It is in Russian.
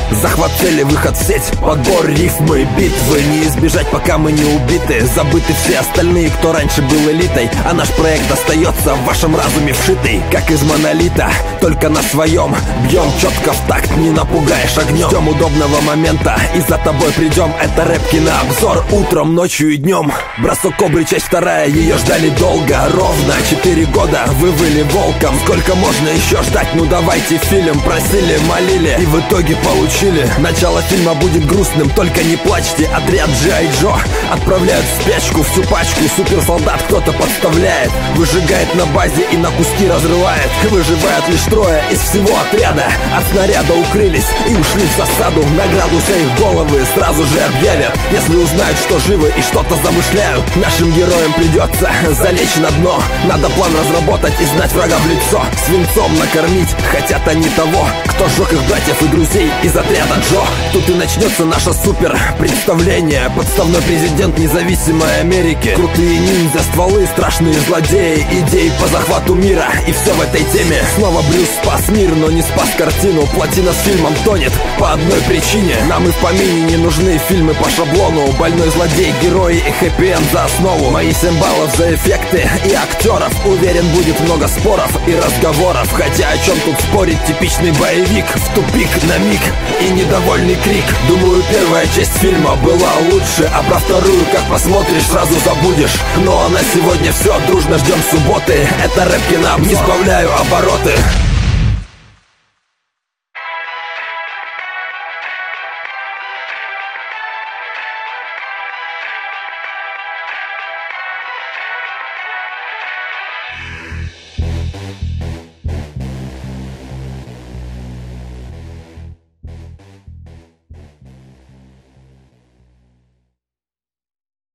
Захват цели, выход в сеть, подбор рифмы, битвы. Не избежать, пока мы не убиты. Забыты все остальные, кто раньше был элитой. А наш проект остается в вашем разуме вшитый, как из монолита, только на своем. Бьем четко в такт, не напугаешь огнем. Ждем удобного момента и за тобой придем. Это рэп на обзор утром, ночью и днем. Бросок кобры, часть вторая, ее ждали долго. Ровно 4 года вы выли волком. Сколько можно еще ждать? Ну давайте фильм. Просили, молили и в итоге получили. Начало фильма будет грустным, только не плачьте. Отряд G.I. Joe отправляют в спячку всю пачку. Суперсолдат кто-то подставляет, выжигает на базе и на куски разрывает. Выживают лишь трое из всего отряда. От снаряда укрылись и ушли в засаду. Награду за их головы сразу же объявят, если узнают, что живы и что-то замышляют. Нашим героям придется залечь на дно. Надо план разработать и знать врага в лицо. Свинцом накормить хотят они того, кто сжег их братьев и друзей из отряда Джо. Тут и начнется наше супер представление. Подставной президент независимой Америки. Крутые ниндзя, стволы, страшные злодеи, идеи по захвату мира. И все в этой теме. Снова Брюс спас мир, но не спас картину. Плотина с фильмом тонет по одной причине. Нам и в помине не нужны фильмы по шаблону. Больной злодей, герои и хэппи-энд за основу. Мои 7 баллов за эффекты и актеров. Уверен, будет много споров и разговоров. Хотя о чем тут спорить, типичный боевик. В тупик на миг и недовольный крик. Думаю, первая часть фильма была лучше, а про вторую, как посмотришь, сразу забудешь. Ну а на сегодня все, дружно ждем субботы. Это рэп на обзор, не сбавляю обороты.